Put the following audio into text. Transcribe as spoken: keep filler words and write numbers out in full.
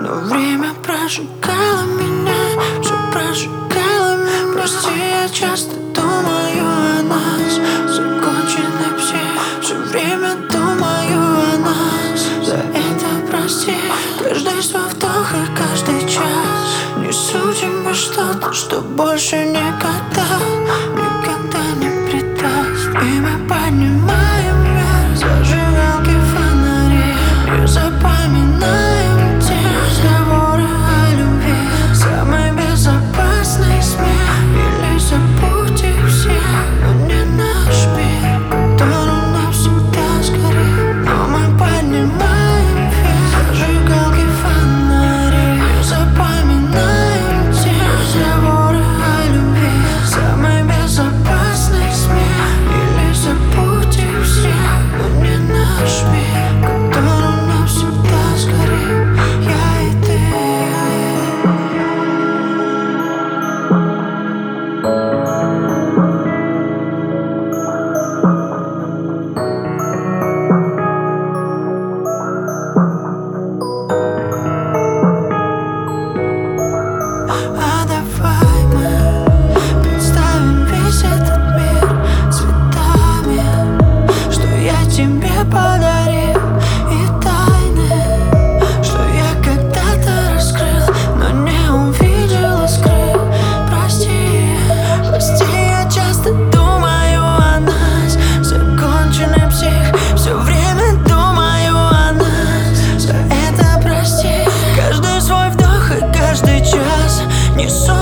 Но время прожигало меня, все прожигало меня. Прости, я часто думаю о нас, законченный псих. Все время думаю о нас, за это прости. Каждый свой вдох и каждый час несу тебе что-то, что больше никогда, никогда не предаст. И мы поднимаем вверх зажигалки, фонари, и запоминаем те разговоры о любви. Самый безопасный смех, или забудь их все, но не наш мир, который навсегда сгорел. Но мы поднимаем вверх зажигалки, фонари, и запоминаем те разговоры о любви. Самый безопасный смех, или забудь их все, но не наш мир, который навсегда сгорел. Я и ты. А давай мы представим весь этот мир цветами, что я тебе подарил, и тайны, что я когда-то раскрыл, но не увидел и скрыл. Прости, прости, я часто думаю о нас, законченный псих. Все время думаю о нас, за это прости. Каждый свой вдох и каждый час несу